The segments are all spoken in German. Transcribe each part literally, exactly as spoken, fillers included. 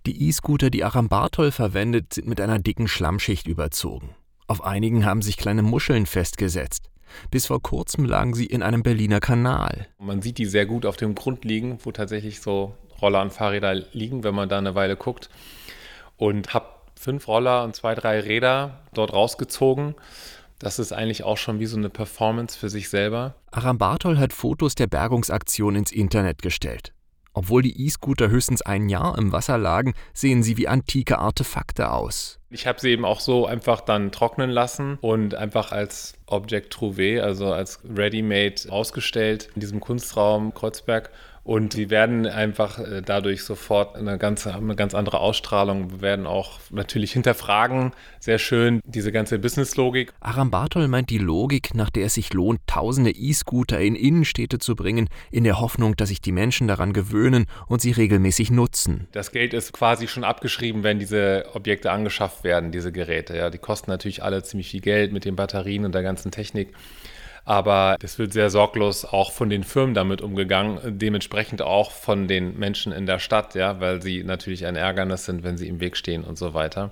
Die E-Scooter, die Aram Bartol verwendet, sind mit einer dicken Schlammschicht überzogen. Auf einigen haben sich kleine Muscheln festgesetzt. Bis vor kurzem lagen sie in einem Berliner Kanal. Man sieht die sehr gut auf dem Grund liegen, wo tatsächlich so Roller und Fahrräder liegen, wenn man da eine Weile guckt. Und habe fünf Roller und zwei, drei Räder dort rausgezogen. Das ist eigentlich auch schon wie so eine Performance für sich selber. Aram Bartol hat Fotos der Bergungsaktion ins Internet gestellt. Obwohl die E-Scooter höchstens ein Jahr im Wasser lagen, sehen sie wie antike Artefakte aus. Ich habe sie eben auch so einfach dann trocknen lassen und einfach als Objekt trouvé, also als Ready-Made ausgestellt in diesem Kunstraum Kreuzberg. Und sie werden einfach dadurch sofort eine ganz, eine ganz andere Ausstrahlung. Wir werden auch natürlich hinterfragen, sehr schön, diese ganze Business-Logik. Aram Bartol meint die Logik, nach der es sich lohnt, tausende E-Scooter in Innenstädte zu bringen, in der Hoffnung, dass sich die Menschen daran gewöhnen und sie regelmäßig nutzen. Das Geld ist quasi schon abgeschrieben, wenn diese Objekte angeschafft werden, diese Geräte. Ja, die kosten natürlich alle ziemlich viel Geld mit den Batterien und der ganzen Technik. Aber es wird sehr sorglos auch von den Firmen damit umgegangen, dementsprechend auch von den Menschen in der Stadt, ja, weil sie natürlich ein Ärgernis sind, wenn sie im Weg stehen und so weiter.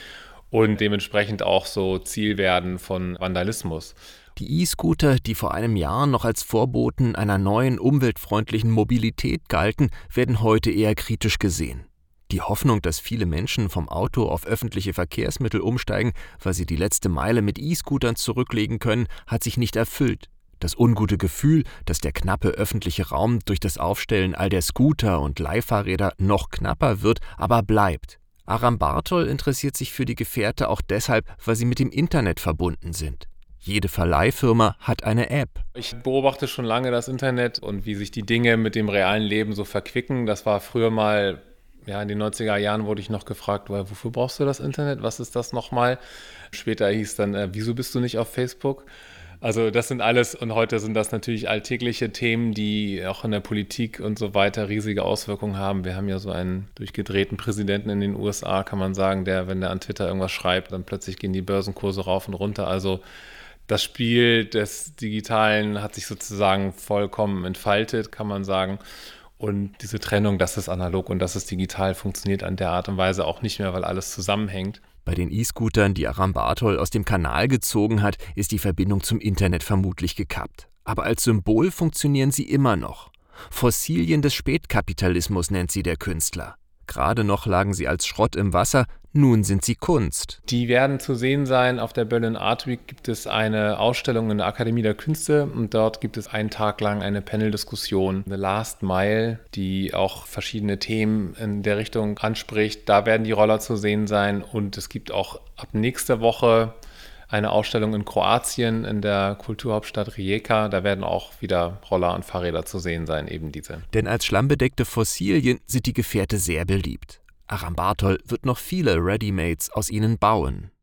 Und dementsprechend auch so Ziel werden von Vandalismus. Die E-Scooter, die vor einem Jahr noch als Vorboten einer neuen umweltfreundlichen Mobilität galten, werden heute eher kritisch gesehen. Die Hoffnung, dass viele Menschen vom Auto auf öffentliche Verkehrsmittel umsteigen, weil sie die letzte Meile mit E-Scootern zurücklegen können, hat sich nicht erfüllt. Das ungute Gefühl, dass der knappe öffentliche Raum durch das Aufstellen all der Scooter und Leihfahrräder noch knapper wird, aber bleibt. Aram Bartol interessiert sich für die Gefährte auch deshalb, weil sie mit dem Internet verbunden sind. Jede Verleihfirma hat eine App. Ich beobachte schon lange das Internet und wie sich die Dinge mit dem realen Leben so verquicken. Das war früher mal... Ja, in den neunziger Jahren wurde ich noch gefragt, wofür brauchst du das Internet? Was ist das nochmal? Später hieß dann, äh, wieso bist du nicht auf Facebook? Also das sind alles, und heute sind das natürlich alltägliche Themen, die auch in der Politik und so weiter riesige Auswirkungen haben. Wir haben ja so einen durchgedrehten Präsidenten in den U S A, kann man sagen, der, wenn der an Twitter irgendwas schreibt, dann plötzlich gehen die Börsenkurse rauf und runter. Also das Spiel des Digitalen hat sich sozusagen vollkommen entfaltet, kann man sagen. Und diese Trennung, das ist analog und das ist digital, funktioniert an der Art und Weise auch nicht mehr, weil alles zusammenhängt. Bei den E-Scootern, die Aram Bartol aus dem Kanal gezogen hat, ist die Verbindung zum Internet vermutlich gekappt. Aber als Symbol funktionieren sie immer noch. Fossilien des Spätkapitalismus nennt sie der Künstler. Gerade noch lagen sie als Schrott im Wasser, nun sind sie Kunst. Die werden zu sehen sein. Auf der Berlin Art Week gibt es eine Ausstellung in der Akademie der Künste und dort gibt es einen Tag lang eine Panel-Diskussion, The Last Mile, die auch verschiedene Themen in der Richtung anspricht. Da werden die Roller zu sehen sein und es gibt auch ab nächster Woche eine Ausstellung in Kroatien, in der Kulturhauptstadt Rijeka. Da werden auch wieder Roller und Fahrräder zu sehen sein, eben diese. Denn als schlammbedeckte Fossilien sind die Gefährte sehr beliebt. Aram Bartol wird noch viele Readymates aus ihnen bauen.